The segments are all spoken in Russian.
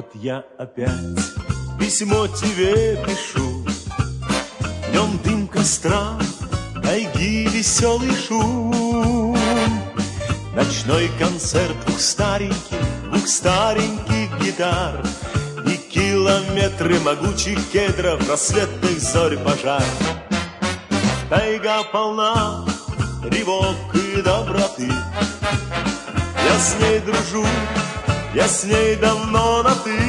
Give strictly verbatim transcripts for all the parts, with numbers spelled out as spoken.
Вот я опять письмо тебе пишу, в нем дым костра, тайги, веселый шум. Ночной концерт двух стареньких, двух стареньких гитар и километры могучих кедров, рассветных зорь пожар. Тайга полна тревог и доброты, я с ней дружу, я с ней давно на «ты».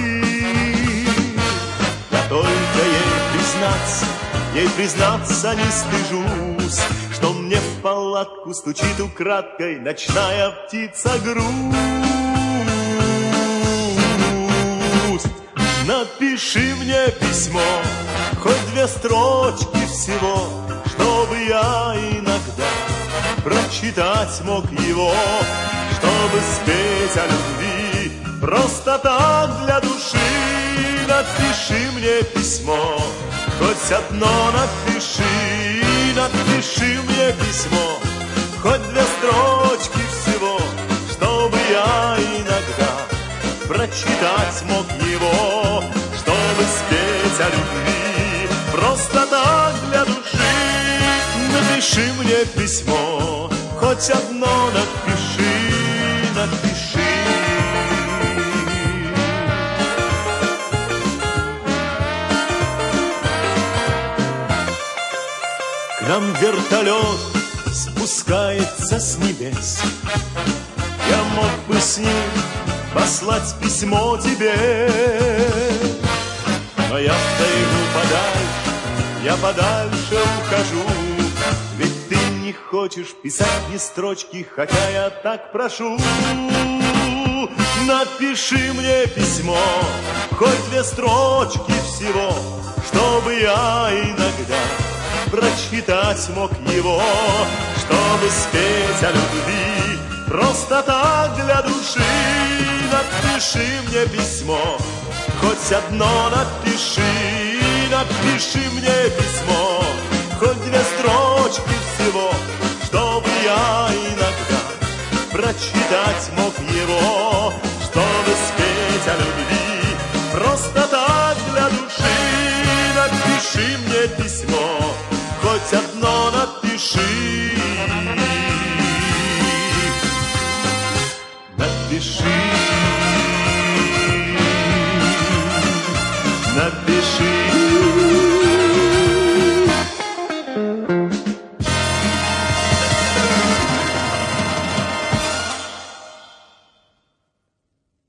Я только ей признаться, ей признаться не стыжусь, что мне в палатку стучит украдкой ночная птица грусть. Напиши мне письмо, хоть две строчки всего, чтобы я иногда прочитать мог его, чтобы спеть о любви просто так для души. Напиши мне письмо, хоть одно напиши, напиши мне письмо, хоть две строчки всего, чтобы я иногда прочитать мог его, чтобы спеть о любви просто так для души. Напиши мне письмо, хоть одно напиши, напиши. К нам вертолет спускается с небес, я мог бы с ним послать письмо тебе, но я в тайгу подальше, я подальше ухожу, ведь ты не хочешь писать ни строчки, хотя я так прошу. Напиши мне письмо, хоть две строчки всего, чтобы я иногда прочитать мог его, чтобы спеть о любви просто так для души. Напиши мне письмо, хоть одно напиши, напиши мне письмо, хоть две строчки всего, чтобы я иногда прочитать мог его, чтобы спеть о любви просто так для души. Напиши мне письмо, хоть одно напиши, напиши.